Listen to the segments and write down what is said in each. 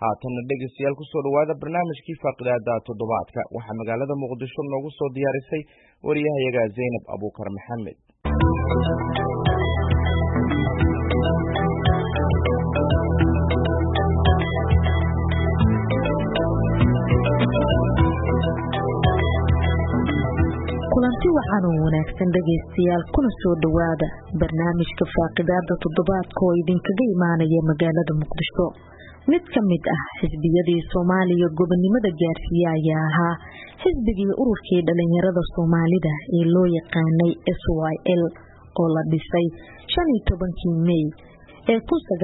haatana dhegeystayaal ku soo dhawaada barnaamijkii faaqidaada toddobaadka waxaa magaalada muqdisho noogu soo diyaarisay wariyahayaga Zainab Abuukar Maxamed. kulanti waxaan wanaagsan dhageystayaal kuna soo dhawaada barnaamijka faaqidaada toddobaadka oo idinkaga imaanaya magaalada muqdisho. mid ka mid ah xisbiyadii Soomaaliya gobonimada gaarsiiya ayaa ahaa xisbigii ururkii dhalinyarada Soomaalida ee loo yaqaanay SYL oo la dhisay 15 May ee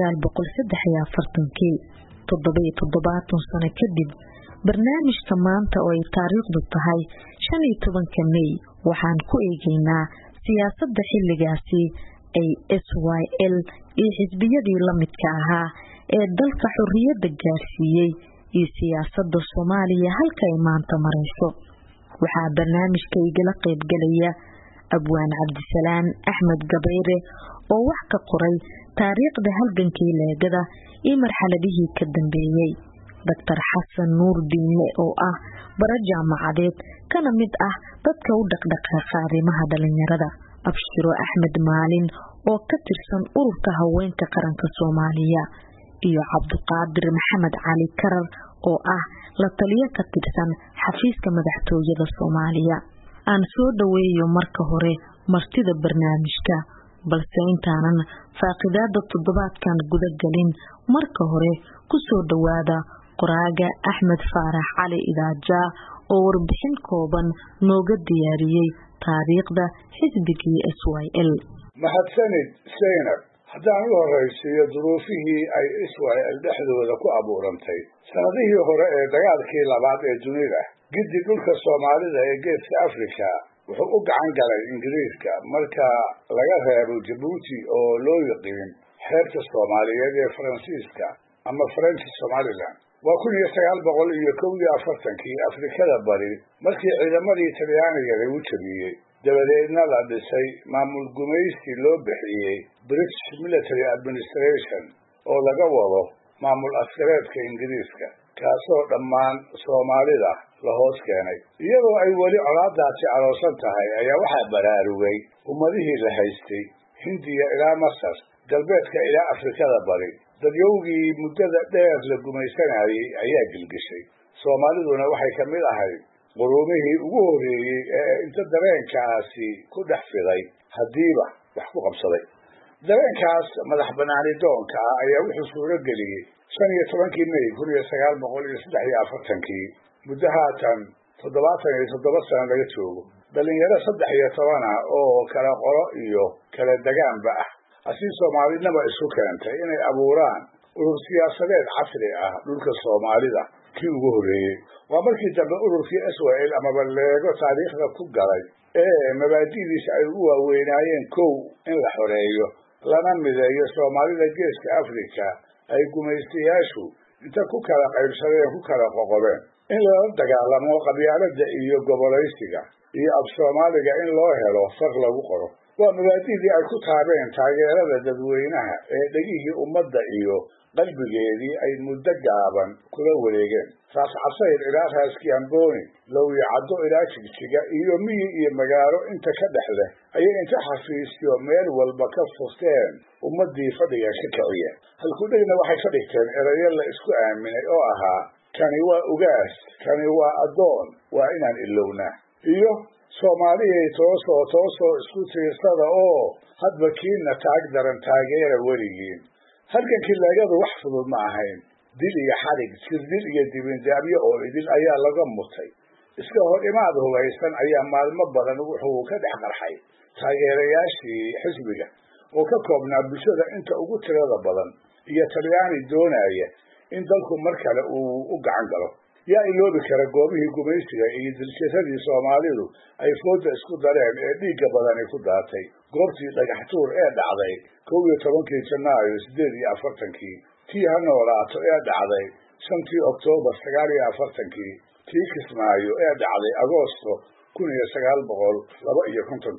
1943 77 sano kadib. barnaamijka maanta oo ay taariikhdu tahay 15 May waxaan ku eegaynaa siyaasadda xilligaasi ay SYL iyo xisbiyadii la midka ahaa ee dalka xorriyadda gaarsiiyay iyo siyaasadda Soomaaliya halka ay maanta marayso. waxaa barnaamijka igala qayb galaya Abwaan Cabdisalaan Axmed Gabayre oo wax ka qoray taariikhda halgankii leegada iyo marxaladihii ka dambeeyay. Dr. Xasan Nuur Diinle oo ah bara jaamacadeed kana mid ah dadka u dhaqdhaqaaqa arrimaha dhalinyarada. Abshiro Axmed Maalin oo ka tirsan ururka haweenka qaranka Soomaaliya iyo Cabdiqaadir Maxamed Cali Karar oo ah la taliye ka tirsan xafiiska madaxtooyada Soomaaliya. aan soo dhaweeyo marka hore martida barnaamijka balse intaanan faaqidaada toddobaadkan guda galin marka hore ku soo dhawaada qoraaga Axmed Faarax Cali Idaaja oo warbixin kooban nooga diyaariyay taariikhda xisbigii SYL. mahadsanid Zainab. haddaan u horeysiiyo duruufihii ay SYL dhexdooda ku abuurantay sanadihii hore ee dagaalkii labaad ee dunida giddi dhulka Soomaalida ee geeska Afrika wuxuu u gacan galay Ingiriiska marka laga reebo Djibouti oo loo yiqiin xeebta Soomaaliyeed ee Faransiiska ama French Somaliland. waa 1941 Afrikada bari markii ciidamadii Talyaaniga lagu jabiyay dabadeedna la dhisay maamul gumaysi loo bixiyay British Military Administration oo laga wado maamul askareedka Ingiriiska kaasoo dhammaan Soomaalida la hoos keenay. iyadoo ay weli colaadaasi aroosan tahay ayaa waxaa baraarugay ummadihii la haystay Hindiya ilaa Masar galbeedka ilaa Afrikada bari. dadyowgii muddada dheer la gumaysanayay ayaa gilgishay. Soomaaliduna waxay ka mid ahayd qurumihii ugu horeeyay ee inta dareenkaasi ku dhex fiday hadiiba wax ku qabsaday. dareenkaas madax banaani doonka ah ayaa wuxuu suuro geliyay 15 May 1943 muddo haatan 77 sano laga joogo. dhalinyaro 13 oo kala qolo iyo kala degaanba ah asii Soomaalidnaba isu keentay inay abuuraan urur siyaasadeed casri ah dhulka Soomaalida kii ugu horeeyay. waa markii dambe ururkii SYL ama baleego taariikhda ku galay ee mabaadi'diisa ay u waaweynaayeen kow in la xoreeyo lana mideeyo Soomaalida geeska Afrika ay gumaystayaashu inta ku kala qaybsadeen ku kala qoqobeen in lala dagaalamo qabyaaladda iyo gobolaysiga iyo af Soomaaliga in loo helo far lagu qoro. waa mabaadi'dii ay ku taabeen taageerada dadweynaha ee dhegihii ummadda iyo qalbigeedii ay muddo gaaban kula wareegeen. taas casayr ilaa Raaskiamboni Lowyacaddo ilaa Jigjiga iyo miyi iyo magaalo inta ka dhexle ayay inta xafiisyo meel walba ka furteen ummadii fadhiga ka kiciya. halkudhigna waxay ka dhigteen erayo la isku aaminay oo ahaa kani waa ugaas, kani waa addoon, waa inaan ilownaa, iyo Soomaaliyay toosoo isku tiirsada oo hadba kiina taag daran taageera weligiin. halgankii leegadu wax fudud ma ahayn. dil iyo xarig, sirdil iyo dibindaabyo oo idil ayaa laga mutay. iska hor imaad hubaysan ayaa maalmo badan wuxuu ka dhex qarxay taageerayaashii xisbiga oo ka koobnaa bulshada inta ugu tirada badan iyo Talyaani doonaya in dalku mar kale uu u gacan galo. yaa iloobi kara goobihii gumaysiga iyo dilshadii Soomaalidu ay fooda isku dareen ee dhiigga badani ku daatay. goobtii dhagax tuur ee dhacday 11 Janaayo 48 tii ha noolaato ee dhacday 5 Oktoobar 49 tii Kismaayo ee dhacday Agoosto 1952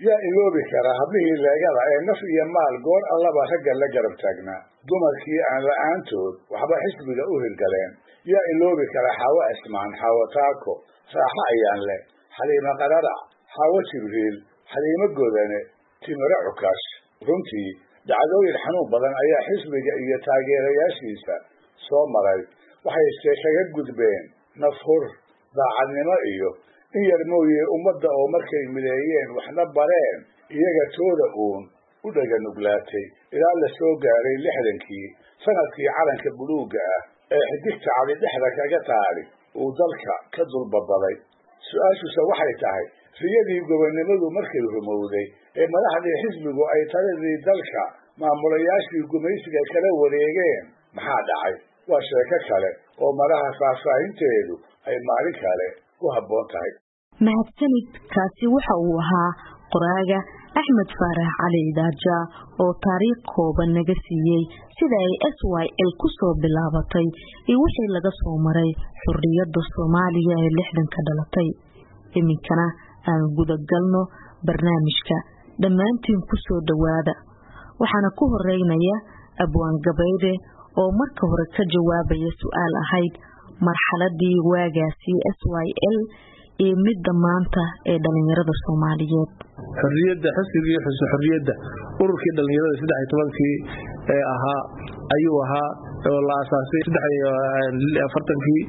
yaa iloobi kara hablihii leegada ee naf iyo maal goor allaba ragga la garab taagnaa dumarkii aan la'aantood waxba xisbiga u hirgaleen yaa iloobi kara xaawo cismaan xaawo taako raaxo ayaan leh xaliimo qararac xaawo jibriil xaliimo godane timiro cukash runtii dhacdooyin xanuun badan ayaa xisbiga iyo taageerayaashiisa soo maray waxayse kaga gudbeen nafhur daacadnimo iyo in yar mooye ummadda oo markay mideeyeen waxna bareen iyaga tooda uun u dhaga nuglaatay ilaa la soo gaaray 60kii sanadkii calanka buluugga ah ee xidigta cali dhexda kaga taari uu dalka ka dulbabaday su-aashuse waxay tahay riyadii gobonnimadu markay rumowday ee madaxdii xisbigu ay taladii dalka maamulayaashii gumaysiga kala wareegeen maxaa dhacay waa sheeko kale oo madaha faahfaahinteedu ay maalin kale u habboon tahay. mahadsanid kaasi waxa uu ahaa qoraaga Axmed Faarax Cali Daaja oo taariikh kooban naga siiyay sida ay SYL ku soo bilaabatay iyo wixii laga soo maray xurriyadda Soomaaliya ee 60 ka dhalatay. iminkana aan gudagalno barnaamijka dhammaantiin ku soo dhawaada waxaana ku horeynaya Abwaan Gabayde oo marka hore ka jawaabaya su'aal ahayd marxaladii waagaasi SYL ee midda maanta ee dhalinyarada Soomaaliyeed. xurriyadda xisbiga xurriyadda ururkii dhalinyarada 13kii ee ahaa ayuu ahaa oo la asaasay 43kii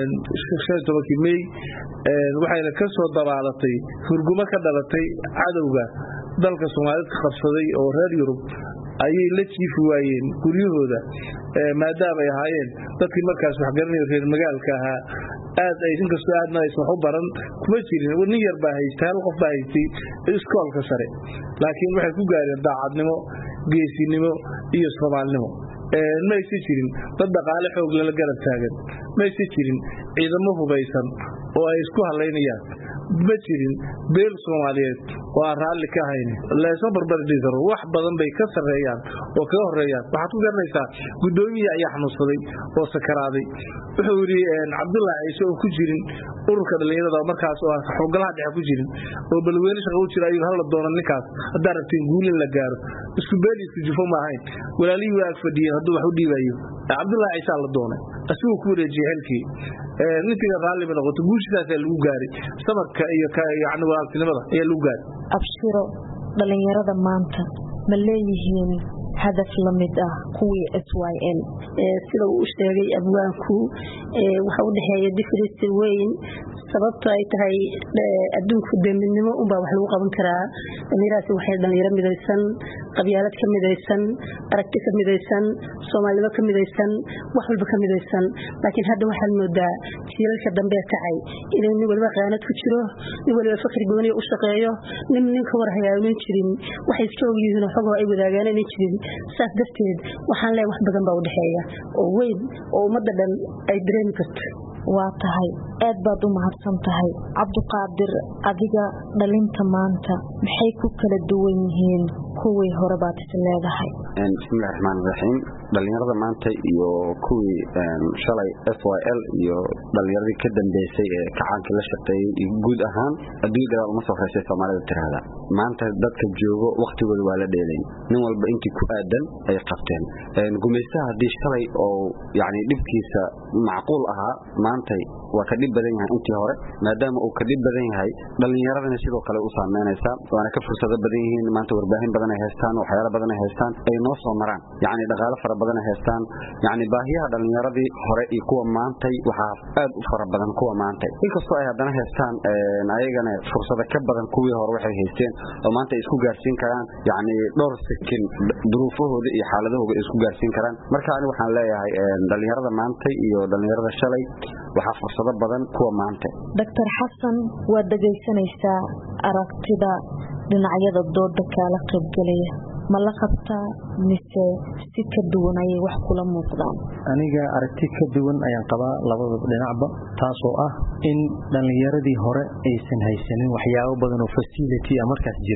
16 May waxayna ka soo dabaalatay hurgumo ka dhalatay cadawga dalka Soomaaliyeed ka qabsaday oo reer Yurub ayay la jiifi waayeen guryahooda maadaama ay ahaayeen dadkii markaas wax garanay reer magaalka ahaa aad ay inkastoo aadna aysan wax u baran kuma jirin nin yar baa haystay hal qof baa haystay iskoolka sare laakiin waxay ku gaareen daacadnimo geesinimo iyo Soomaalinimo ma aysan jirin dad dhaqaale xoog la garab taagan ma aysan jirin ciidamo hubaysan oo ay isku haleynayaan ma jirin beel Soomaaliyeed oo aan raalli ka ahayn la soo barbar dhigaro wax badan bay ka sareeyaan oo ka horeeyaan waxaad ku garanaysaa gudoomiye ayaa xanuunsaday oo sakaraaday wuxuu yiri Cabdullaahi Ciise oo ku jirin ururka dhalinyarada markaas oo xoogalaha dhex ku jirin oo balweyn shaqo u jiray hal la doonan ninkaas hadaa rabtiin guulin la gaaro isku beel isku jifo ma ahayn walaalii waa fadhiyay haduu wax u dhiibayo Cabdullaahi Ciise la doonay asuu ku wareejiyay halkii ninka raalli ma noqoto guushidaas lagu gaaray sabarka iyo yaani walaaltinimada ee lagu gaaray abshiro dhalinyarada maanta ma leeyihiin hadaf la mid ah kuwii SYL sida uu sheegay abwaanku waxa u dhaxeeya difference weyn sababta ay tahay adduunku deeminimo u baa wax lagu qaban karaa dhalinyarada waxay dhalinyaro midaysan qabyaalad ka midaysan aragti ka midaysan Soomaalida ka midaysan wax walba ka midaysan laakiin hadda waxaan moodaa jiilalka dambe kacay inay nin walba qaanad ku jiro nin walba fakri gooni u shaqeeyo ninka war hayaanin jirin waxay iska ogyihiin xogo ay wadaagaan inay jirin saas darteed waxaan leeyahay wax badan baa u dhaxeeya oo weyn oo ummadda dhan ay dareemi karto waa tahay aad baad u mahadsan tahay Cabduqaadir adiga dhalinta maanta maxay ku kala duwan yihiin kuwii hore baad isleedahay bismillaahir rahmaanir rahiim dhalinyarada maanta iyo kuwii shalay SYL iyo dhalinyaradii ka dambeysay ee kacaanka la shaqeeyay guud ahaan adduunka uma soo xisay Soomaalida tirada maanta dadka joogo waqtigooda waa la dheelay nin walba intii ku aadan ay qabteen gumeystaha hadii shalay oo yaani dhibkiisa macquul ahaa maanta waa ka dib badan yahay intii hore maadaama uu ka dib badan yahay dhalinyaradana sidoo kale u saameynaysa waana ka fursado badan yihiin maanta warbaahin badan ay haystaan waxyaalo badan ay haystaan ay noo soo maraan yaani dhaqaale fara badan ay haystaan yaani baahiyaha dhalinyaradii hore iyo kuwa maanta waxa aad u fara badan kuwa maanta inkastoo ay hadana haystaan ayagana fursado ka badan kuwii hore waxay haysteen oo maanta isku gaarsiin karaan yaani dhowr sakin duruufahooda iyo xaaladahooda isku gaarsiin karaan marka ani waxaan leeyahay dhalinyarada maanta iyo dhalinyarada shalay waxa fursado badan kuwa maanta Dr. Xasan waa dhageysanaysaa aragtida dhinacyada dooda kala qaybgalaya ma la qabtaa mise si ka duwan ay wax kula muuqdaan aniga aragti ka duwan ayaan qabaa labada dhinacba taasoo ah in dhalinyaradii hore aysan haysanin waxyaabo badan oo facility markaas jiray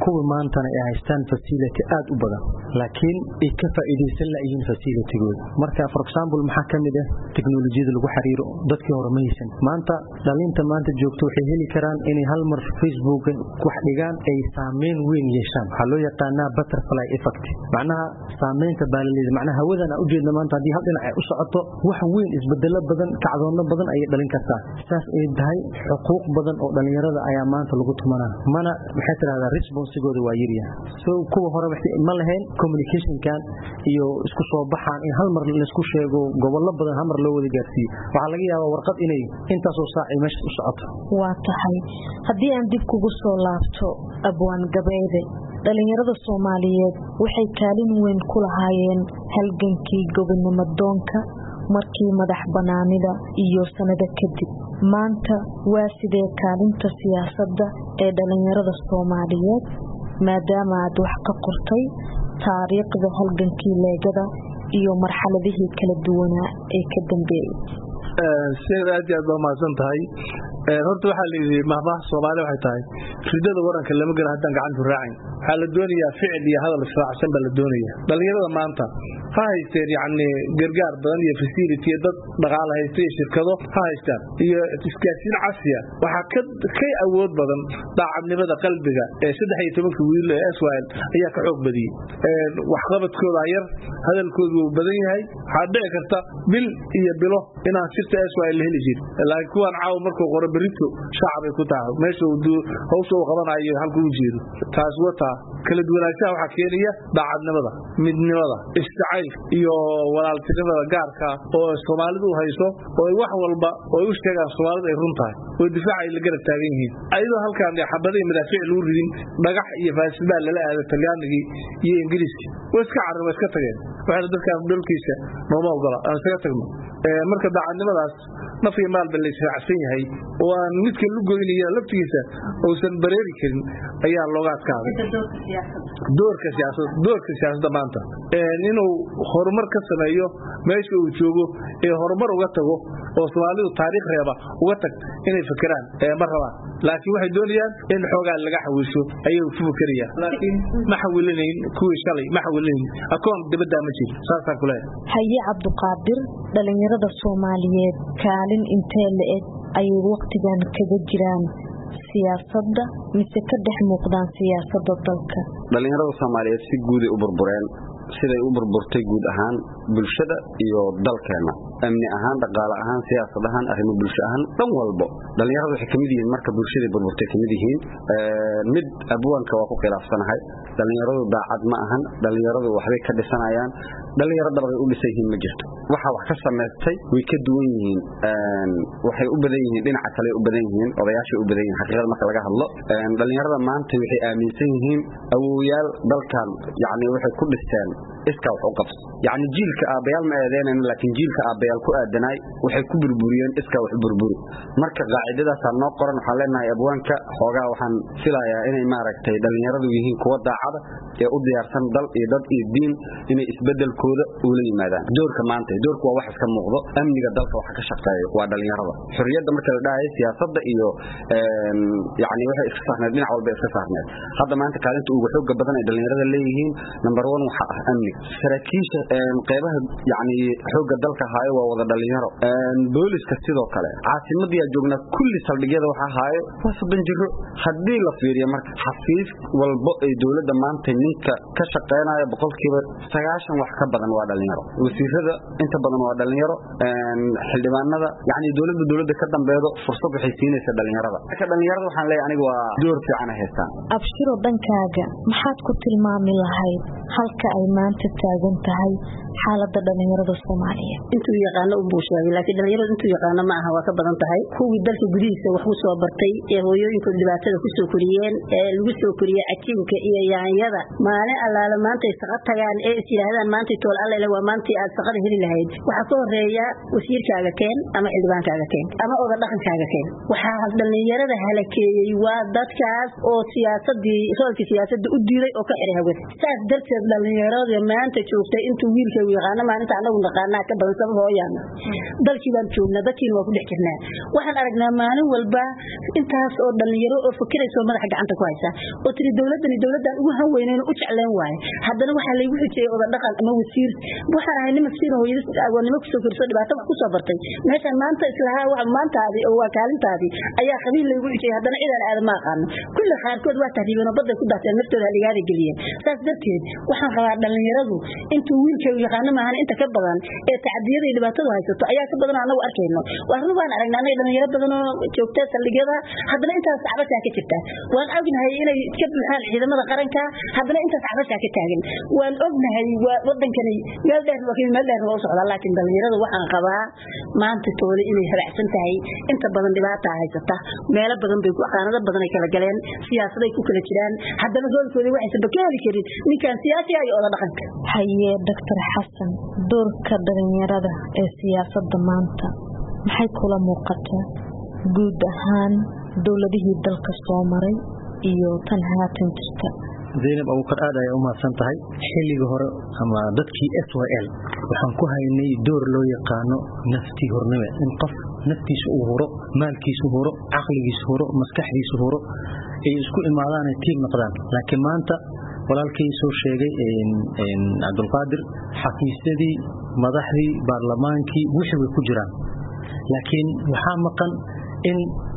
kuwa maantana ay haystaan facility aad u badan laakiin ay ka faa'iideysan laayihiin facilitygooda marka for example maxaa kamid ah teknolojiyada lagu xiriiro dadkii hore ma haysan maanta dhalinta maanta joogto waxay heli karaan inay hal mar Facebook wax dhigaan ay saameyn weyn yeeshaan waxa loo yaqaanaa butterfly effect macnaha saameynta baalaleeda macnaha hawadana u jeedna maanta hadii hal dhinac ay u socoto wax weyn isbedelo badan kacdoona badan ay dhalin kartaa saas ay tahay xuquuq badan oo dhalinyarada ayaa maanta lagu tumanaa mana waxa tiraahdaa responsigooda waa yiriya soo kuwa hore ma lahayn communication kan iyo isku soo baxaan in hal mar la isku sheego gobollo badan hal mar loo wada gaarsiiyo waxa laga yaabaa warqad inay intaas oo saac meesha u socoto waa tahay hadii aan dib kugu soo laabto abwaan gabeede dhalinyarada Soomaaliyeed waxay kaalin weyn ku lahaayeen halgankii gobonimo doonka markii madax banaanida iyo sanada kadib maanta waa sidee kaalinta siyaasadda ee dhalinyarada Soomaaliyeed maadaama aad wax ka qortay taariikhda halgankii leegada iyo marxaladihii kala duwanaa ee ka dambeeyay aad baa mahadsan tahay horta waxaa la yidhi mahmaha Soomaali waxay tahay ridada waranka lama gala haddaan gacantu raacin waxaa la doonayaa ficil iyo hadal israacsan baa la doonayaa dhalinyarada maanta ha haysteen yacni gargaar badan iyo facility dad dhaqaale haysta iyo shirkado ha haystaan iyo isgaarsiin casri ah waxaa ka awood badan daacadnimada qalbiga ee 13 wiil ee SYL ayaa ka xoog badiyay waxqabadkooda yar hadalkoodu wuu badan yahay waxaa dhici karta bil iyo bilo inaan sirta SYL la heli jirin laakiin kuwan caaw markuu qoro berito shacab ay ku tahay meesha uu hawsha uu qabanayo halka uu jeedo taas wata kala duwanaanshaha waxa keenaya daacadnimada midnimada istacayl iyo walaaltinimada gaarka oo Soomaalidu hayso oo wax walba oo u sheegaan Soomaalidu ay runtahay oo difaac ay la garab taagan yihiin ayadoo halkaan xabadii madaafiic lagu ridin dhagax iyo faasbaal la aado Talyaanigii iyo Ingiriiska way iska carab iska tageen waxa dadka dhulkiisa nooma ogola aan isaga tagno marka daacadnimadaas nafi maal bal leeyahay yahay oo aan midka lu goynaya laftiisa oo san bareeri karin ayaa looga adkaaday doorka siyaasadda maanta inuu horumar ka sameeyo meesha uu joogo ee horumar uga tago oo Soomaalidu taariikh reeba uga tag inay fikiraan ma rabaan laakiin waxay doonayaan in xoogaa laga xawiisho ayay u fikirayaan laakiin ma xawilinayn kuwii shalay ma xawilinayn akoon dibadda ma jiro saasaan ku leeyahay haye Cabduqaadir dhalinyarada Soomaaliyeed kaalin intee le'eg ay waqtigan kaga jiraan siyaasadda mise ka dhex muuqdaan siyaasadda dalka dhalinyarada Soomaaliyeed si guud u burbureen siday u burburtay guud ahaan bulshada iyo dalkeena amni ahaan dhaqaale ahaan siyaasad ahaan arrimo bulsho ahaan dhan walba dhalinyaradu waxay kamid yihiin marka bulshada burburtay kamid yihiin mid abwaanka waa ku khilaafsanahay dhalinyaradu daacad ma ahan dhalinyaradu waxbay ka dhisanayaan dhalinyarada dabay u dhisay yihiin ma jirto waxa wax ka sameystay way ka duwan yihiin waxay u badan yihiin dhinaca kale u badan yihiin odayaasha u badan yihiin xaqiiqada marka laga hadlo dhalinyarada maanta waxay aaminsan yihiin awooyaal dalkan yaani waxay ku dhisteen iska wax u qabs yaani jiilka aabayaal ma aadeenan laakiin jiilka aabayaal ku aadanay waxay ku burburiyeen iska wax burburi marka qaacidadaas aan noo qoran waxa leenahay abwaanka xoogaa waxaan filayaa inay maaragtay dhalinyaradu yihiin kuwa daacada ee u diyaarsan dal iyo dad iyo diin inay isbedelkooda u la yimaadaan doorka maanta doorku waa wax iska muuqdo amniga dalka waxa ka shaqeeyo waa dhalinyarada xurriyadda marka la dhahay siyaasadda iyo yaani waxa iska saarneed dhinac walba iska saarneed hadda maanta kaalinta ugu xoog badan ee dhalinyarada leeyihiin number 1 waxa ah amni saraakiisha qeybaha yaani xooga dalka haayo waa wada dhalinyaro booliska sidoo kale caasimadii joogna kulli saldhigyada waxa haayo waa 7 jiro hadii la fiiriyo marka xafiis walba ee dawladda maanta ninka ka shaqeynaya 90% wax ka badan waa dhalinyaro wasiirada inta badan waa dhalinyaro xildhibaanada yaani dawladda ka dambeeyo fursad waxay siinaysaa dhalinyarada ka dhalinyarada waxaan leeyahay aniga waa door fiican ah haystaan abshiro dhankaaga maxaad ku tilmaami lahayd halka ay maanta taagan tahay xaaladda dhalinyarada Soomaaliyeed intuu yaqaan u buushaday laakiin dhalinyaradu intuu yaqaan ma aha waa ka badan tahay kuwii dalka gudihiisa wax ku soo bartay ee hooyooyinka dhibaatada ku soo koriyeen ee lagu soo koriyay cajiinka iyo yaanyada maalin allaala maanta ay shaqo tagaan ee isiraahdaan maanta tool alle waa maanta aad shaqada heli lahayd waxa ka horeeya wasiirkaaga keen ama xildhibaankaaga keen ama oda dhaqankaaga keen waxa dhalinyarada halakeeyay waa dadkaas oo siyaasadii roolka siyaasadda u diiday oo ka xiray hawada saas darteed dhalinyarada maanta joogtay intuu wiilka uu yaqaan maalinta anagu naqaanaa ka badan sabab hooyana dalkii baan joognaa dadkiina waa ku dhex jirnaa waxaan aragnaa maalin walba intaas oo dhalinyaro oo fikirayso madaxa gacanta ku haysa oo tiri dawladdan ugu hanweyneen u jecleen waay haddana waxa la igu xijay oo dhaqan ama wasiir waxaan ahay nin wasiir hooyadii agoonnimo ku soo korso dhibaato wax ku soo bartay meeshan maanta islaha wax maantaadii oo waa kaalintaadii ayaa qabiil la igu xijay haddana ciidan aad ma aqaan kulli qaarkood waa tahriibeen oo badda ku daateen naftooda haligaada geliyeen saas darteed waxaan qabaa dhalinyaradu intuu wiilka uu yaqaan maahan inta ka badan ee tacadiyada iyo dhibaatada haysato ayaa ka badan anagu arkayno waxaan baan aragnaa dhalinyaro badan oo joogta saldhigyada haddana intaas cabasha ka jirta waan ognahay inay iska buuxaan ciidamada qaranka haddana intaas cabasha ka taagan waan ognahay wadankani meel dheer oo socda laakiin dhalinyaradu waxaan qabaa maanta toole inay haracsan tahay inta badan dhibaato haysata meelo badan bay ku qaanado badan ay kala galeen siyaasaday ku kala jiraan haddana hoolkooda waxaysan bakaali karin ninkan siyaasi ay oo dhaqanka haye Dr. Xasan doorka dhalinyarada ee siyaasadda maanta maxay kula muuqataa guud ahaan dawladihii dalka soo maray iyo tan haatan jirta Zainab Abuukar aad ay u mahadsan tahay xilliga hore ama dadkii SYL waxaan ku haynay door loo yaqaano nafti hornimo in qof naftiisa uu horo maalkiisa horo aqligiisa horo maskaxdiisa horo ay isku imaadaan ay tiim noqdaan laakiin maanta walaalkay soo sheegay in Abdulqaadir xafiisyadii madaxdii baarlamaankii wixii way ku jiraan laakiin waxa maqan in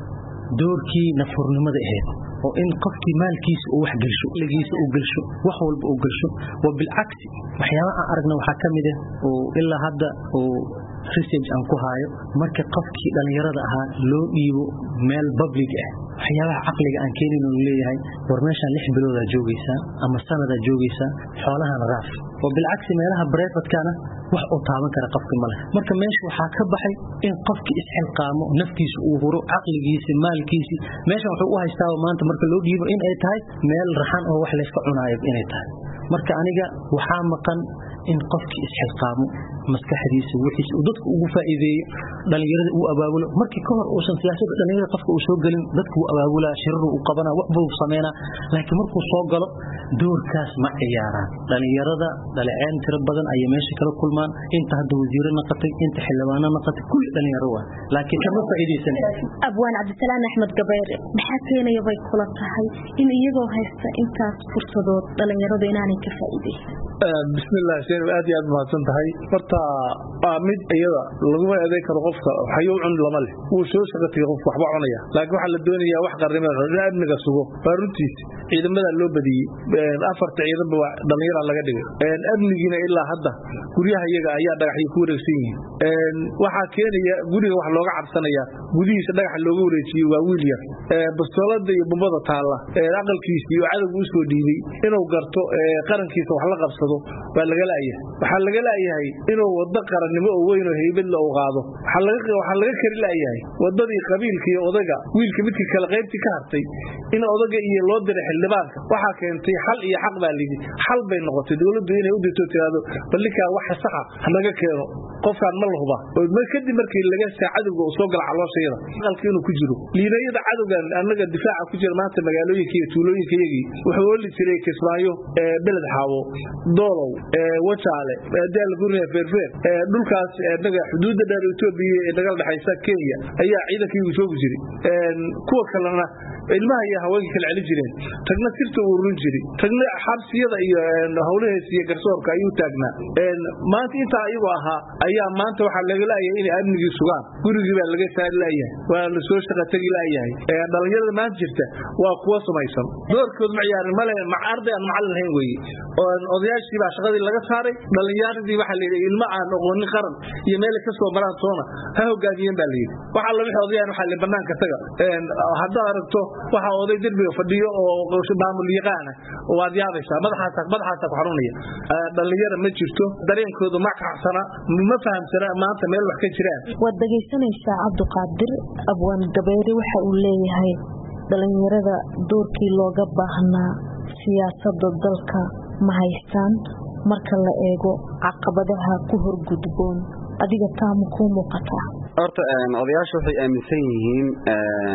doorkii nafurnimada ahayd oo in qofkii maalkiisa uu wax gelsho ligiisa uu gelsho wax walba uu gelsho wa bil aksi waxyaalaha aan aragna waxa kamid ah oo ilaa hadda oo research aan ku haayo marka qofkii dhalinyarada ahaa loo dhiibo meel public ah waxyaalaha aqliga aan keenin oo leeyahay war meesha 6 bilood aad joogaysaa ama sanad aad joogaysaa xoolahan raaf oo bil aksi meelaha brevetkaana wax uu taaban kara qofka male marka meesha waxa ka baxay in qofkii isxilqaamo naftiisa uu horo aqligiisa maalkiisa meesha wuxuu u haystaa maanta marka loo dhiibo in ay tahay meel raxan oo wax la iska cunaayo inay tahay marka aniga waxa maqan in qofkii isxilqaamo maskaxdiisa wixii uu dadku ugu faa'iideeyo dhalinyarada uu abaabulo markii ka hor uusan siyaasadda dhalinyarada qofka uu soo galin dadku uu abaabula shirru uu qabana wax buu sameeyna laakiin markuu soo galo doorkaas ma ciyaaraan dhalinyarada dhaliceen tiro badan ay meesha kala kulmaan inta hadda wasiir noqotay inta xildhibaan noqotay kulli dhalinyaro waa laakiin kama faa'iideysan Abwaan Cabdisalaam Axmed Gabayr maxaa keenaya bay kula tahay in iyagoo haysta intaas fursadood dhalinyarada inaanay ka faa'iideysan bismillaah seen aad iyo aad mahadsan tahay horta mid iyada lagu adeeg karo qofka waxay u cun lama leh uu soo shaqatay qof waxba cunaya laakiin waxa la doonayaa wax qarnimo amniga sugo runtiis ciidamada loo badiyay afarta ciidanba dhalinyaro laga dhigay amnigiina ilaa hadda guryaha iyaga ayaa dhagaxyo ku wareegsan yihiin waxa keenaya guriga wax looga cabsanaya gudihiisa dhagax looga wareejiyo waa wiil yar bastoolada iyo bombada taala aqalkiisa iyo cadawga u soo dhiibay inuu garto qarankiisa wax la qabsado waa laga laayahay waxa laga laayahay inuu wada qarannimo oo weyn oo heybad la qaado waxa laga kari laayahay wadadii qabiilka iyo odaga wiilka midkii kala qaybti ka hartay in odaga iyo loo diray xildhibaanka waxa keentay xal iyo xaq baa lidii xal bay noqotay dawladdu inay u dirto tiraado balika wax sax ah laga keeno qofkan ma lahuba oo kadib markii laga saacadowga oo soo gal calooshayda qalkii inuu ku jiro liinayada cadowgan annaga difaaca ku jira maanta magaalooyinka iyo tuulooyinka yagii wuxuu wali jiray Kismaayo beled xaawo doolow wajaale dal gurniya feerfeer dhulkaas naga xuduudda dheer Itoobiya ee naga dhaxaysa Kenya ayaa ciidankii soo gudjiray kuwa kalena ilmaha iyo haweenka kala celin jireen tagna sirta uu run jiray tagna xabsiyada iyo hawlahees iyo garsoorka ayuu taagnaa maanta inta ayagu ahaa ayaa maanta waxa laga leeyahay in amnigi sugaan gurigii baa laga saari leeyahay waa la soo shaqo tagi leeyahay dhalinyarada maanta jirta waa kuwa samaysan doorkood ma ciyaarin male arday aan macallin lahayn weeye oo odayaashii baa shaqadii laga saaray dhalinyaradii waxa la yiri ilma aan aqoonin qaran iyo meel ka soo maraan toona ha hogaamiyeen baa la yiri waxa la wixii odayaan waxa la banaanka taga hadda aragto waxa oday dirbiga fadhiyo oo maamul yaqaan oo waad yaabaysaa madaxaas ku xarunaya dhalinyaro ma jirto dareenkoodu ma kacsana ma fahamsana maanta meel wax ka jiraan wad dhageysanaysaa Cabdiqaadir Abwaan Gabayr waxa uu leeyahay dhalinyarada doorkii looga baahnaa siyaasadda dalka ma haystaan marka la eego caqabadaha ku horgudboon adiga taam ku muuqata horta odayaashu waxay aaminsan yihiin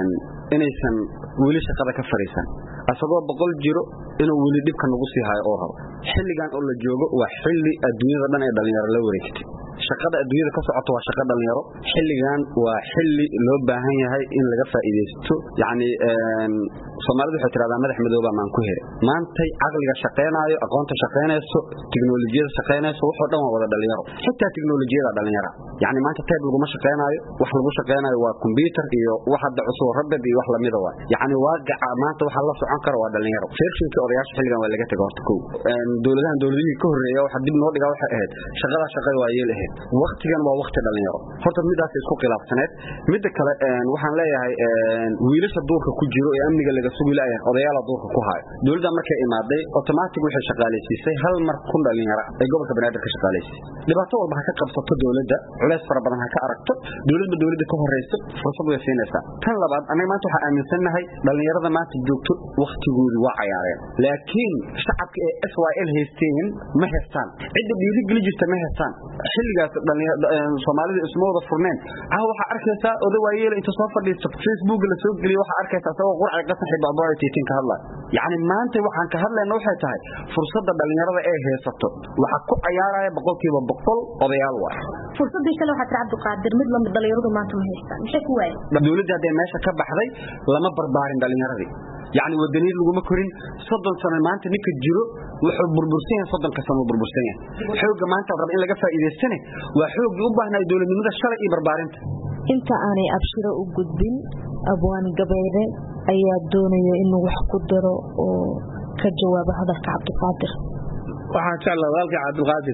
inaysan weli shaqada ka fariisan asagoo 100 jiro inuu weli dhibka nagu sii hayo oo rabo xilligan oo la joogo waa xilli adduunyada dhan ee dhalinyaro la wareegtay shaqada adduunyada ka socoto waa shaqada dhalinyaro xilligan waa xilli loo baahan yahay in laga faa'iideysto yani Soomaalidu waxay tiraahdaa madax madooba maan ku hire maantay aqliga shaqeynaayo aqoonta shaqeynayso tiknoolajiyada shaqeynayso wuxuu dhan wada dhalinyaro xitaa tiknoolajiyada dhalinyaro yani maanta tab lagu ma shaqeynayo wax lagu shaqeynayo waa computer iyo wax hadda cusub rabad iyo wax la mid ah yani waaqica maanta waxa la socon karo waa dhalinyaro shirkadka odayaasha xilligan waa laga tagay horta ku dawladihii ka horeeyay waxa dib noo dhigaa waxa ahayd shaqada shaqay waa yeelahay waqtigan waa waqti dhalinyaro horta midaas isku khilaafsaneed mid kale waxaan leeyahay wiilasha duurka ku jiro ee amniga laga sugi laayeen odayaala duurka ku haay dawladda markay imaaday automatic waxay shaqaaleysiisay hal mar kun dhalinyaro ay gobolka banaadir ka shaqaaleysay dhibaato walba ka qabsato dawladda culays fara badan ka aragto dawladda ka horeyso fursad way siinaysaa tan labaad anaga maanta waxa aaminsanahay dhalinyarada maanta joogto waqtigoodu waa cayaareen laakiin shacabka ee SYL haysteen ma haystaan cid dhiiri gali jirta ma haystaan xilligaas Soomaalida isma wada furneen waxa arkaysaa odawaayeel inta soo fadhiisto Facebook la soo geliyo waxa arkaysaa sabab qurxay qasaxi baabaa tiitin ka hadlay yani maanta waxaan ka hadlaynaa waxay tahay fursadda dhalinyarada ee haysato waxa ku cayaaraya 100% odayaal waa fursadii kale waxa Cabdi Qaadir mid lamid dhalinyaradu maanta ma haystaan maxay ku waayeen dawladda hadda meesha ka baxday lama barbaarin dhalinyaradii yani wadaniid lagu ma korin 30 sano maanta ninka jiro wuxuu burbursan 30 sano burbursan xooga maanta rab in laga faa'iideystane waa xoog u baahnaa dawladnimada shalay iyo barbaarinta inta aanay abshiro u gudbin abwaan gabayre ayaa doonaya inuu wax ku daro oo ka jawaabo hadalka Cabdi Qaadir waxaan jeclahay hadalka Cabdi Qaadir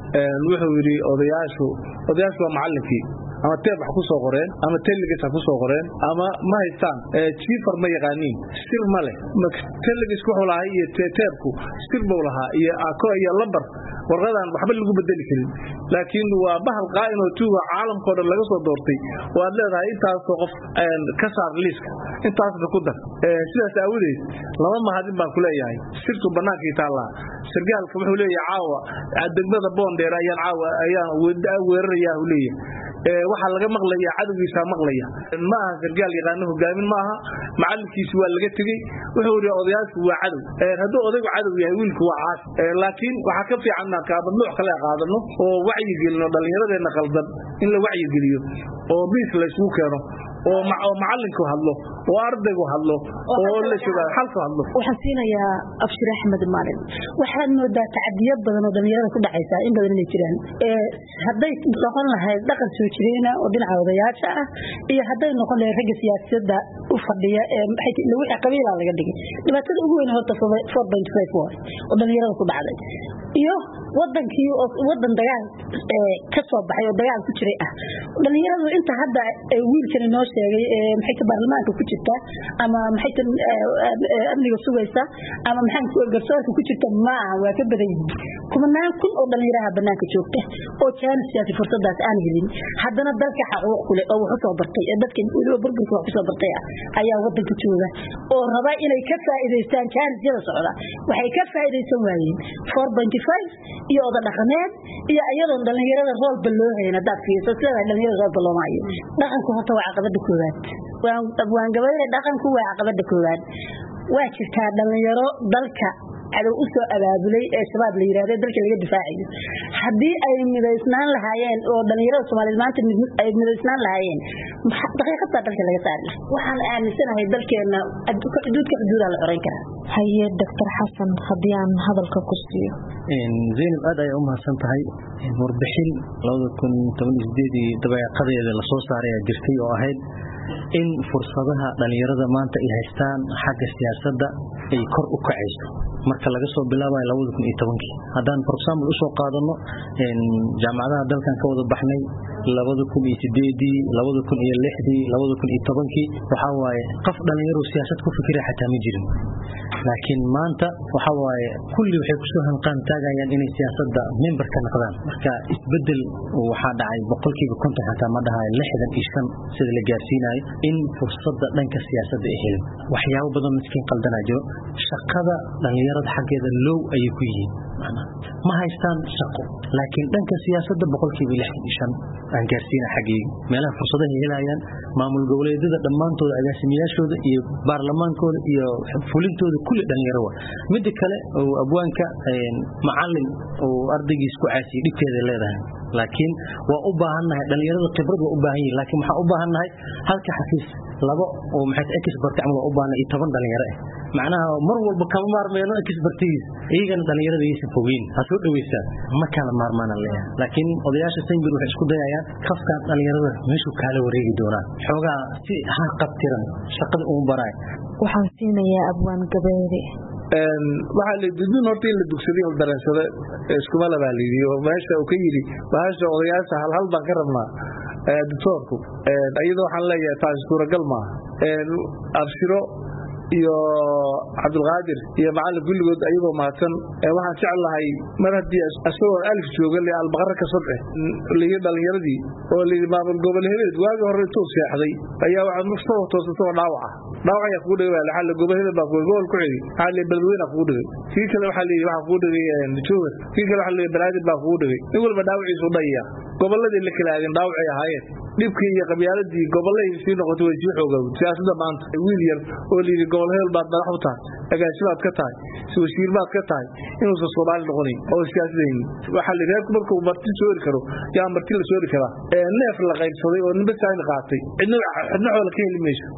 wuxuu yiri odayaashu waa macallinkii ama teeb wax ku soo qoreen ama telegas ku soo qoreen ama ma haystaan chiefar ma yaqaanin sir ma leh telegas ku xulahay iyo teebku sir buu lahaa iyo ako iyo lambar warqadan waxba lagu bedeli karin laakiin waa bahal qaa'in oo tuuga caalamka oo dhan laga soo doortay waad leedahay intaas qof ka saar liiska intaas ku dar sidaas awoodeed lama mahadin baan ku leeyahay sirtu banaanka taala sirgaalka wuxuu leeyahay caawa degmada Boondeer ayaan weeraraya u leeyahay waxa laga maqlaya cadawgiisa maqlaya ma aha sirgaal yaqaan hogaamin ma aha macallinkiisu waa laga tagay wuxuu yiri odayaashu waa cadow haduu odaygu cadow yahay wiilku waa caas laakiin waxa ka fiican ka badnuuc kale qaadano oo wacyi gelino dhalinyaradeena qaldan in la wacyi geliyo oo biis la isku keeno oo macallinku hadlo oo ardaygu hadlo oo la sugaa halka hadlo waxaan siinayaa Abshir Axmed Maalin waxaan moodaa tacadiyad badan oo dhalinyarada ku dhacaysa in badan inay jiraan haday noqon lahayd dhaqan soo jireena oo dhinaca odayaasha ah iyo haday noqon lahayd rag siyaasadda u fadhiya lagu qabiila laga dhigay dhibaatada ugu weyn horta 4.5 oo dhalinyarada ku dhacday iyo wadankii oo wadan dagaal ka soo baxay oo dagaal ku jiray ah dhalinyaradu inta hadda wiilkan noo sheegay maxay ka baarlamaanka ku jirta ama maxay tan amniga sugaysa ama maxay ku garsoorka ku jirta ma waa ka badan kumanaan kun oo dhalinyaraha banaanka joogta oo chance fursadaas aan helin haddana dalka xaquuq kule oo wax soo bartay dadka waliba burburka wax soo bartay ayaa wadanka jooga oo raba inay ka faa'iideystaan chance-yada socda waxay ka faa'iideysan waayeen 4.5 iyo oda dhaqameed iyo ayadoo dhalinyarada rool baloo hayna dadkiisa sida dhalinyarada rool baloo maayo dhaqanku horta waa caqabada koowaad waan gabayre dhaqanku waa caqabada koowaad waa jirtaa dhalinyaro dalka cadow u soo abaabulay ee shabaab la yiraahdo dalka laga difaacayo hadii ay midaysnaan lahaayeen oo dhalinyarada Soomaaliyeed maanta ay midaysnaan lahaayeen daqiiqada dalka laga saari waxaan aaminsanahay dalkeena xuduudda la xoreyn kara haye Dr. Xasan hadii aan hadalka ku siiyo Zainab aad ay u mahadsan tahay warbixin 2018 dabaaqadeeda la soo saaray jirtay oo ahayd in fursadaha dhalinyarada maanta ay haystaan xagga siyaasadda ay kor u kacayso marka laga soo bilaabay 2010 hadaan for example usoo qaadano jaamacadaha dalkan ka wada baxnay 2008 2010 waxa waaye qof dhalinyaro siyaasad ku fikira xataa ma jirin laakiin maanta waxa waaye kulli waxay ku soo hanqaan taagayaan inay siyaasadda member ka noqdaan marka isbedel waxa dhacay boqolkiiba 50 xataa ma dhahay 65 sida la gaarsiinayo in fursadda dhanka siyaasadda ay helaan waxyaabo badan miskiin qaldana jiro shaqada dhalinyarada xaggeeda low ay ku yihiin ma haystaan shaqo laakiin dhanka siyaasadda 65% aan gaarsiina xagii meelaha fursadaha helayaan maamul goboleedyada dhamaantooda agaasimiyaashooda iyo baarlamaankooda iyo fulintooda kulli dhalinyaro mid kale oo abwaanka macallin oo ardaygiis ku caasiyo dhigteeda leedahay laakiin waa u baahannahay dhalinyarada khibrad waa u baahan yihiin laakiin waxa u baahannahay halka xafiis labo oo maxay expert ama u baahan 10 dhalinyaro macnaha mar walba kama maarmeeno expertise iyagana dhalinyarada ay fogeyn ha soo dhaweysaan ma kala maarmaan leeyahay laakiin odayaasha Sainsbury waxay isku dayayaan qofka dhalinyarada meeshu kala wareegi doonaa xogaa si ha qabtiran shaqada uu baray waxaan siinayaa abwaan gabeere waxa la didin hortii la dugsaday oo daraansada isku mala baaliyo meesha uu ka yiri baasha odayaasha hal baan ka rabnaa doctorku ayadoo waxaan leeyahay taas suuragal ma abshiro iyo Abdulqaadir iyo macallin kulligood ayagoo maadsan waxaan jeclahay mar hadii asoo alif jooga li albaqara ka sabce liga dhalinyaradii oo liga maamul goboleed waagi hore tuu seexday ayaa waxaan mustoo toosatoo dhaawaca ku dhigay la xal goboleed baa gool ku xigay hal balweyna ku dhigay si kale waxa leeyahay waxa ku dhigay jooga si kale waxa leeyahay balaadid baa ku dhigay in walba dhaawaciisu dhaya goboladii la kala aagin dhaawacay ahaayeen dhibkii iyo qabyaaladii goboladii si noqotay way sii xoogay siyaasadda maanta wiil yar oo liga gobol heel baad madax u tahay agaasimaad ka tahay si wasiir baad ka tahay inuu Soomaali noqonin oo siyaasadeyn waxa la yiraahdo markuu marti soo karo yaa marti la soo kara neef la qaybsaday oo ninba sayn qaatay cidna xoolo ka helimayso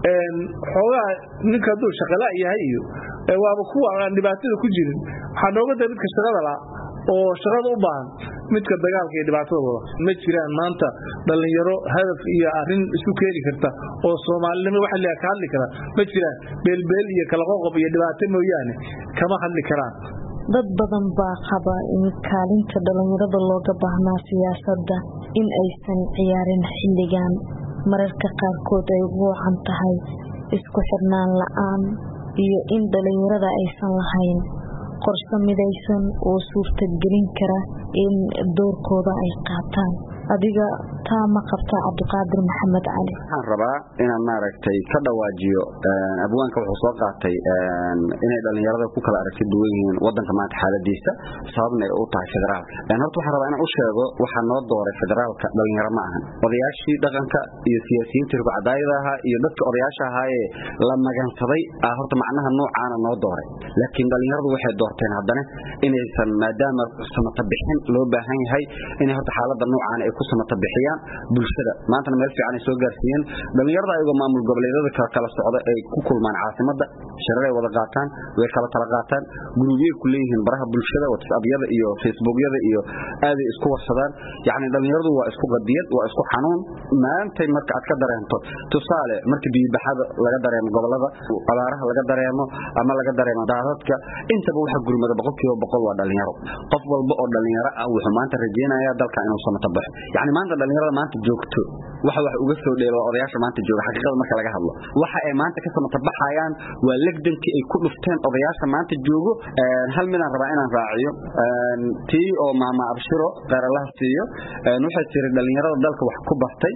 xogaa ninka duu shaqala yahay iyo waaba kuwa aan dhibaatada ku jirin waxa nooga dad midka shaqada la oo shaqada u baahan midka dagaalka iyo dhibaatada wada ma jiraan maanta dhalinyaro hadaf iyo arrin isu keeni karta oo Soomaalnimo waxa la ka hadli kara ma jiraan beel iyo kala qoqob iyo dhibaato mooyaane kama hadli karaan dad badan baa qaba in kaalinta dhalinyarada looga baahnaa siyaasadda in aysan ciyaarin xilligan mararka qaarkood ay ugu wacan tahay isku xirnaan la'aan iyo in dhalinyarada aysan lahayn qorshe midaysan oo suurtagelin kara in doorkooda ay qaataan adiga taa ma qabta Cabdiqaadir Maxamed Cali waxaan rabaa inaan maaragtay ka dhawaajiyo abwaanka wuxuu soo qaatay inay dhalinyarada ku kala aragti duwan yihiin wadanka maanta xaaladiisa sababna ay u tahay federaalka horta waxaan rabaa inaan u sheego waxa noo dooray federaalka dhalinyaro ma ahan odayaashii dhaqanka iyo siyaasiyiinta rugcadaayadaha iyo dadka odayaasha ahaa ee la magansaday horta macnaha noocaana noo dooray laakiin dhalinyaradu waxay doorteen haddana inaysan maadaama samata bixin loo baahan yahay inay horta xaaladda noocaana ay ku samata bixiyaan bulshada maanta meel fiican ay soo gaarsiiyeen dhalinyarada ayagoo maamul goboleedyada kala socda ay ku kulmaan caasimada sharar ay wada qaataan way kala tala qaataan guruubyo ku leeyihiin baraha bulshada WhatsApp-yada iyo Facebook-yada iyo aad ay isku warsadaan yaani dhalinyaradu waa isku qadiyad waa isku xanuun maanta marka aad ka dareento tusaale marka biibaxada laga dareemo gobolada abaaraha laga dareemo ama laga dareemo daadadka intaba waxa gurmada 100% waa dhalinyaro qof walba oo dhalinyaro ah wuxuu maanta rajeenayaa dalka inuu samata baxo yaani maanta dhalinyarada maanta joogto waxa uga soo dheelo odayaasha maanta jooga xaqiiqada marka laga hadlo waxa ay maanta ka samata baxayaan waa legdankii ay ku dhufteen odayaasha maanta joogo hal mid aan rabaa inaan raaciyo tii oo maama abshiro qeeralaha siiyo waxay tiri dhalinyarada dalka wax ku bartay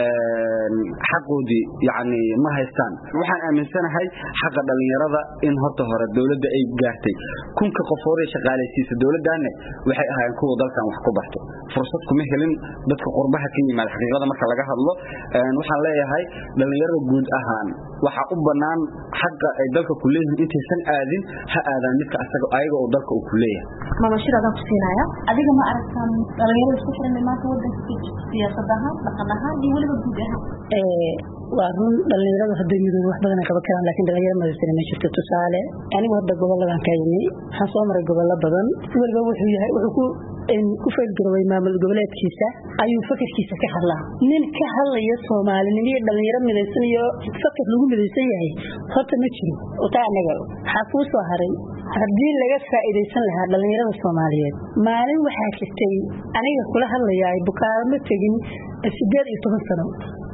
xaqoodii yaani ma haystaan waxaan aaminsanahay xaqa dhalinyarada in horta hore dawladda ay gaartay kunka qofood ee shaqaaleysiisa dawladdaana waxay ahaayeen kuwa dalkan wax ku bartay fursad kuma helin dadka qurbaha ka yimaad xaqiiqada marka laga hadlo waxaan leeyahay dhalinyarada guud ahaan waxa u banaan xaqa ay dalka ku leeyihiin intaysan aadin ha aadaan midka ayaga oo dalka uu ku leeyahay mama shirada ku siinaya adiga ma aragtaan dhalinyarada isku xiran maanta wadanka siyaasadda dhaqanaha iyo waliba guud ahaan waa run dhalinyarada hadday midoob wax badan ay qaban karaan laakiin dhalinyarada madasana ma jirto tusaale anigu hadda goboladan ka yimi waxaan soo maray gobollo badan waliba wuxuu yahay wuxuu ku faylgaroobay maamul goboleedkiisa ayuu fakarkiisa ka hadlaa nin ka hadlaya Soomaalinimo iyo dhalinyaro midaysan iyo fakar lagu midaysan yahay horta ma jiro oo taa anaga xasuus soo haray hadii laga faa'iideysan lahaa dhalinyarada Soomaaliyeed maalin waxaa jirtay aniga kula hadlayay bukaama tagin 18 sano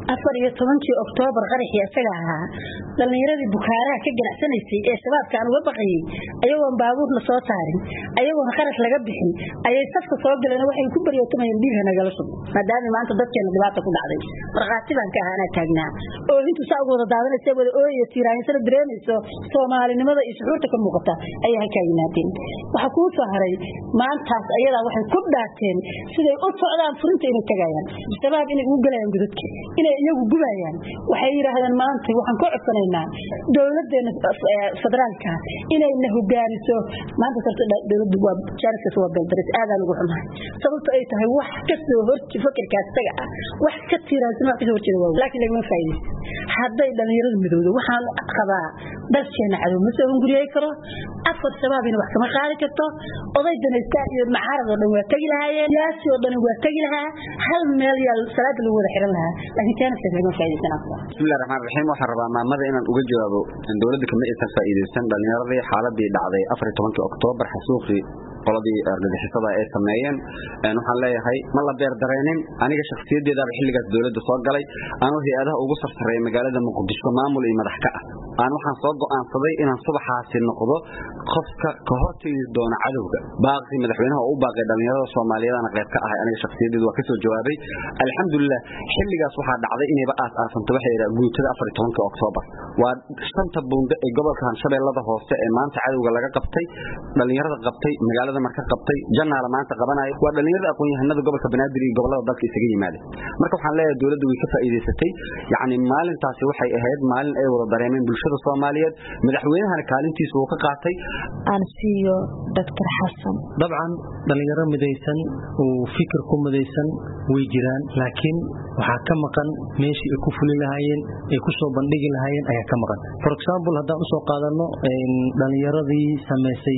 14 Oktoobar qaraxii asaga ahaa dhalinyaradii bukaaraha ka ganacsanaysay ee shabaabka aan uga baqayay ayagoo baabuur la soo saarin ayagoo qarax laga bixin ayay safka soo galeen waxay ku bariyootamayeen dhiig nagala soo maadaama maanta dadkeena dhibaato ku dhacday marqaati baan ka ahaana taagnaa oo intu saa wada daadanaysa wada ooyay tiiraaysan dareemayso Soomaalinimada iyo suxuurta ka muuqata ayay ka yimaadeen waxa ku soo haray maantaas ayada waxay ku dhaateen siday u socdaan furinta inay tagayaan shabaab inay u galayaan gudadka inay iyagu gubayaan waxay yiraahdeen maanta waxaan ku codsanaynaa dawladdeena federaalka inay la hogaamiso maanta dawladdu waa jaarka waa baldaris aadaan ugu xumahay sababta ay tahay wax ka soo horti fikirkaas taga wax ka tiiraysan wax ka soo horjeeda laakiin laga faa'iido hadday dhalinyaradu midowdo waxaan qabaa dalkeena cadow ma soo hunguriyay karo afar shabaabina wax kama qaadi karto oday danaysta iyo macaarad oo dhan waa tagi lahaayeen yaasi oo dhan waa tagi lahaa hal meel yaal salaad lagu wada xiran lahaa laakiin kana laga faa'iideysan bismillaahir rahmaanir rahiim waxaan rabaa maamada inaan uga jawaabo in dawladda kama aysan faa'iideysan dhalinyaradii xaaladii dhacday 14 Oktoobar xasuuqii qoladii argagixisada ay sameeyeen waxaan leeyahay ma la beer dareenin aniga shakhsiyadeeda xilligaas dawladda soo galay aan hay'adaha ugu sarsareeyay magaalada Muqdisho maamul iyo madax ka aan waxaan soo go'aansaday inaan subaxaasi noqdo qofka ka hortagi doona cadawga baaqi madaxweynaha oo u baaqay dhalinyarada Soomaaliyeed aan qayb ka ahay aniga shakhsiyadeedu waa ka soo jawaabay alxamdulillah xilligaas waxa dhacday inay aasanta waxa yiraahdo guutada 14 Oktoobar waa shanta buunda ee gobolka Shabeellada Hoose ee maanta cadawga laga qabtay dhalinyarada qabtay magaalada marka qabtay jannaala maanta qabanayo waa dhalinyarada aqoon-yahanada gobolka Banaadir iyo gobolada dalka isaga yimaadeen marka waxaan leeyahay dawladdu way ka faa'iideysatay yaani maalintaasi waxay ahayd maalin ay wada dareemeen bulshada Soomaaliyeed madaxweynaha kaalintiisa uu ka qaatay aan siiyo Dr. Xasan dabcan dhalinyaro midaysan oo fikir ku midaysan way jiraan laakiin waxa ka maqan meeshii ay ku fulin lahaayeen ay ku soo bandhigi lahaayeen ayaa ka maqan for example haddaan u soo qaadano dhalinyaradii sameysay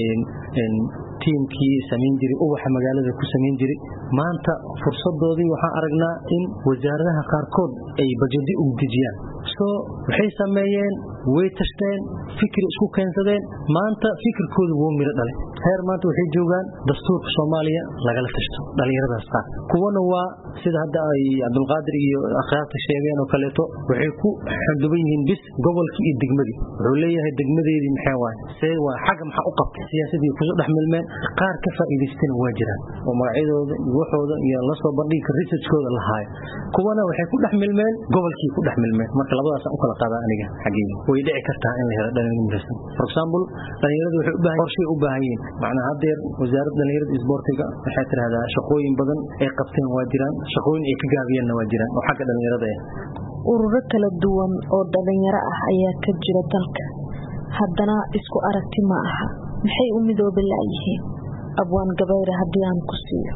teamkii sameyn jiray oo waxa magaalada ku sameyn jiray maanta fursadoodii waxaan aragnaa in wasaaradaha qaarkood ay budget u dejiyaan soo waxay sameeyeen way tashteen fikir isku keensadeen maanta fikirkoodu wuu miro dhalay heer maanta waxay joogaan dastuurka Soomaaliya lagala tashto dhalinyaradaas qaar kuwana waa sida hadda ay Abdulqaadir iyo akhyaarta sheegeen oo kaleeto waxay ku xanduban yihiin bis gobolkii iyo degmadii wuxuu leeyahay degmadeedii maxay waay see waa xaq maxaa u qabtay siyaasadii ku soo dhaxmilmeen qaar ka faa'iideysteen waa jiraan oo magacyadooda iyo waxooda iyo la soo bandhig researchkooda la haayo kuwana waxay ku dhaxmilmeen gobolkii ku dhaxmilmeen marka labadaas aan u kala qaadaa aniga xaqiiqi way dhici kartaa in la helo dhalinyaro midaysan for example dhalinyaradu waxay u baahan qorshe u baahan yihiin macna hadeer wasaaradda dhalinyarada isboortiga waxay tiraahdaa shaqooyin badan ay qabteen waa jiraan shaqooyin ay ka gaabiyeenna waa jiraan oo xagga dhalinyarada ah ururo kala duwan oo dhalinyaro ah ayaa ka jira dalka haddana isku aragti ma aha maxay u midoobi laayihiin abwaan gabayra haddii aan ku siiyo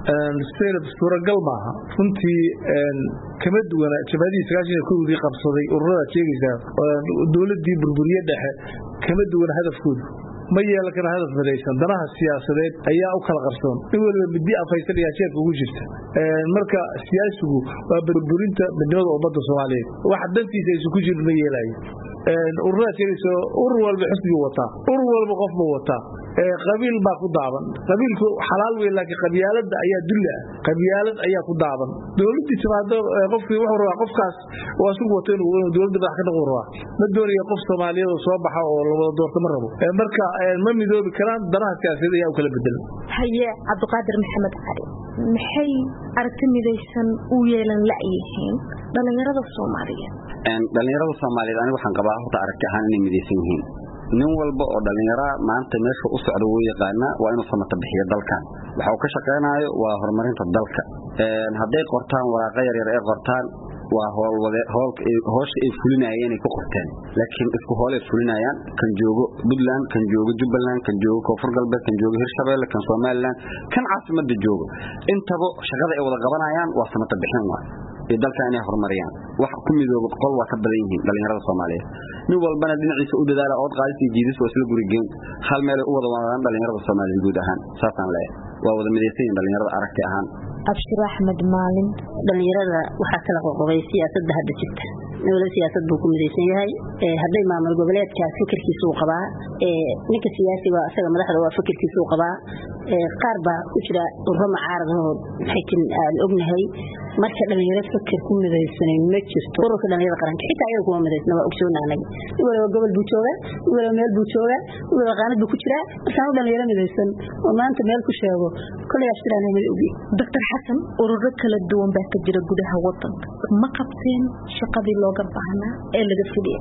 suuragal maaha runtii kama duwana jabhadii 91 qabsaday ururada sheegaysa dawladii burburiye dhexe kama duwana hadafkoodu ma yeelan kara hadaf midaysan danaha siyaasadeed ayaa u kala qarsoon in waliba midi afaysan iyo sheek ugu jirta marka siyaasigu waa burburinta midnimada ummadda Soomaaliyeed waxa dantiisa ay ku jirto ma yeelayo ururada sheegaysa urur walba xisbiga wata urur walba qof ma wata qabiil baa ku daaban qabiilku xalaal weey laakiin qabyaalada ayaa dulla qabyaalad ayaa ku daaban dawladda timaado qofkii wuxuu rabaa qofkaas oo asugu wato inuu dawladda wax ka noqdo rabaa ma doonayo qof Soomaaliyeed oo soo baxa oo la wada doorto ma rabo marka ma midoobi karaan danaha siyaasadeed ayaa u kala bedel haye Cabdiqaadir Maxamed Cali maxay aragti midaysan u yeelan laayihiin dhalinyarada Soomaaliyeed dhalinyarada Soomaaliyeed aniga waxaan qabaa horta aragti ahaan inay midaysan yihiin nin walba oo dhalinyaro maanta meesha u socdo uu yaqaana waa inuu samata bixiyo dalkan waxa uu ka shaqeynayo waa horumarinta dalka haday qortaan waraqo yar yar ee qortaan waa howsha ay fulinayeen ay ku qorteen laakiin isku howlay fulinayaan kan joogo Puntland kan joogo Jubbaland kan joogo Koonfur Galbeed kan joogo Hirshabeelle kan Somaliland kan caasimada joogo intaba shaqada ay wada qabanayaan waa samata bixin waa ee dalka inay horumariyaan wax ku midoobo qol waa ka badan yihiin dhalinyarada Soomaaliyeed nin walbana dhinaciisa u dadaala oo qaadis jiidis oo isla gurigeen hal meel u wada wadaan dhalinyarada Soomaaliyeed guud ahaan saasaan leeyahay waa wada midaysan dhalinyarada aragti ahaan Abshir Ahmed Maalin dhalinyarada waxa kala qoqobay siyaasadda hadda jirta dawladda siyaasad buu ku midaysan yahay haday maamul goboleedka fikirkiisa uu qabaa ninka siyaasiga asaga madaxda waa fikirkiisa uu qabaa qaar baa ku jira urama caaradaho xakin aan ognahay marka dhalinyarada fikir ku midaysanay ma jirto ururka dhalinyarada qaranka xitaa ayagu kuma midaysna waa ogsoonaanay wala gobol buu jooga wala meel buu jooga wala qaanad buu ku jira marka dhalinyarada midaysan oo maanta meel ku sheego kulay ashiraanay mid ogi Dr. Xasan ururo kala duwan baa ka jira gudaha wadanka ma qabteen shaqadii looga baahnaa ee laga fudiyay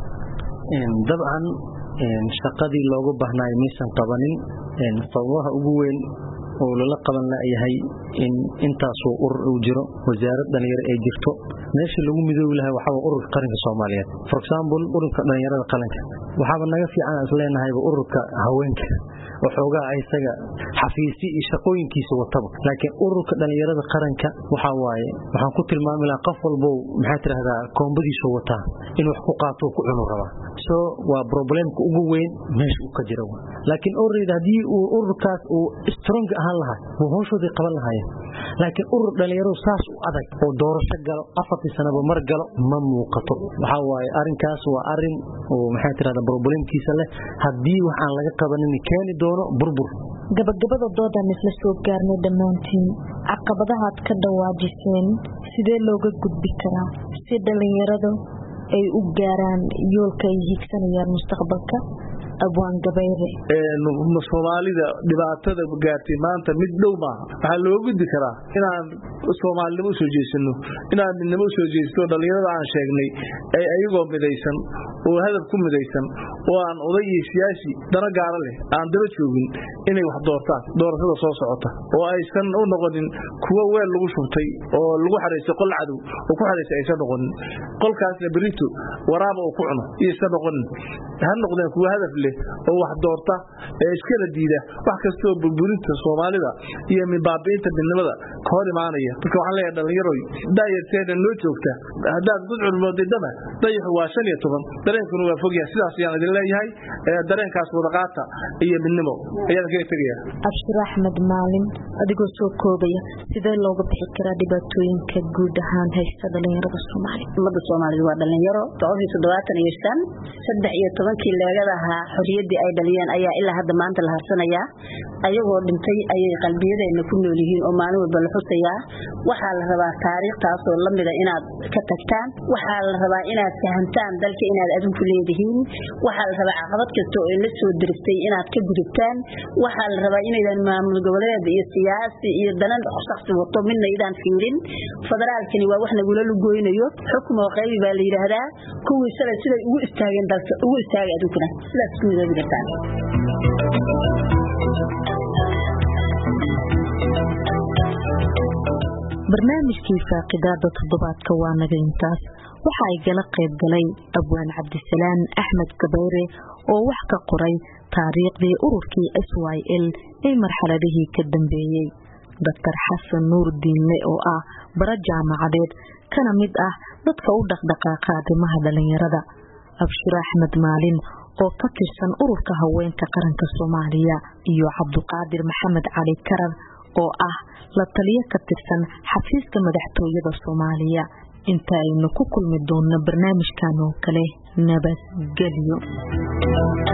dabcan shaqadii looga baahnaa maysan qabanin sababaha ugu weyn oo la qaban lahayd in intaas oo urur uu jiro wasaaradda dhalinyarada ay jirto meesha lagu midoobi lahaa waxa uu ururka qaranka Soomaaliyeed for example ururka dhalinyarada qaranka waxa naga fiican as leenahay ururka haweenka waxoogaa isaga xafiisi iyo shaqooyinkiisa wataba laakiin ururka dhalinyarada qaranka waxa waaye waxaan ku tilmaami lahaa qof walba maxay tiraahdaa koombadiisa wata in wax ku qaato ku cuno raba so waa problemka ugu weyn meesha uu ka jiro laakiin hadii uu ururkaas uu strong ahaan lahaa uu hawshoodii qaban lahaayeen laakiin urur dhalinyaro saas u adag oo doorasho galo 4 sanaba mar galo ma muuqato waxa waaye arinkaas waa arin oo maxay tiraahdaa problemkiisa leh hadii wax aan laga qabanin keeni doono burbur gabagabada doodan isla soo gaarnay dhamaantiin caqabadaha ka dhawaajiseen sidee looga gudbi karaa si dhalinyaradu ay u gaaraan yoolka ay higsanayaan mustaqbalka abwaan gabayre Soomaalida dhibaatada gaartay maanta mid dhow ma waxa loo gudbi karaa inaan Soomaalida u soo jeesano inaan midnimo soo jeesto dhalinyarada aan sheegnay ay ayagoo midaysan oo hadaf ku midaysan oo aan oday iyo siyaasi dana gaar leh aan daba joogin inay wax doortaan doorashada soo socota oo aysan u noqonin kuwa weel lagu shubtay oo lagu xareeyay qol cadow oo ku xareeyay aysan noqonin qolkaas la berito waraaba oo ku cuno iyo noqonin han noqdeen kuwa hadaf leh oo wax doorta ee iskala diida wax kasto burburinta Soomaalida iyo midbaabiinta midnimada ka hor imaanaya dadka waxaan leeyahay dhalinyaro daayirteena loo joogta hadaad dad culmoodidama dayax waa 15 dareenkuna waa fogyahay sidaas ayaan idin leeyahay dareenkaas wada qaata iyo midnimo ayaan kaga tagaya Abshir Ahmed Maalin adigoo soo koobaya sidee looga bixi karaa dhibaatooyinka guud ahaan haysta dhalinyarada Soomaaliyeed umada Soomaaliyeed waa dhalinyaro 13 leegadaha xorriyadii ay dhaliyeen ayaa ilaa hadda maanta la harsanaya ayagoo dhintay ayay qalbiyadeena ku nool yihiin oo maalin walba la xusayaa waxa la rabaa taariikhtaas oo lamid ah inaad ka tagtaan waxa la rabaa inaad fahantaan dalka inaad adinku leedihiin waxa la rabaa caqabad kasta oo la soo dirtay inaad ka gudubtaan waxa la rabaa inaydan maamul goboleed iyo siyaasi iyo danan shakhsi wato midna idaan fiirin federaalkani waa wax nagula lugooynayo xukumo qaybi baa la yiraahdaa kuwii shalay sida ugu istaageen dalka ugu istaagay adduunka sidaas ku midoobi kartaan barnaamijkii faaqidaada toddobaadka waa naga intaas waxa ay gala qayb galay abwaan Cabdisalaan Axmed Gabayre oo wax ka qoray taariikhdii ururkii SYL ee marxaladihii ka dambeeyay Dr. Xasan Nuur Diinle oo ah bara jaamacadeed kana mid ah dadka u dhaqdhaqaaqa arrimaha dhalinyarada Abshir Ahmed Maalin oo ka tirsan ururka haweenka qaranka Soomaaliya iyo Cabduqaadir Maxamed Cali Karar oo ah la taliye ka tirsan xafiiska madaxtooyada Soomaaliya inta aynu ku kulmi doonno barnaamijkan oo kale nabadgelyo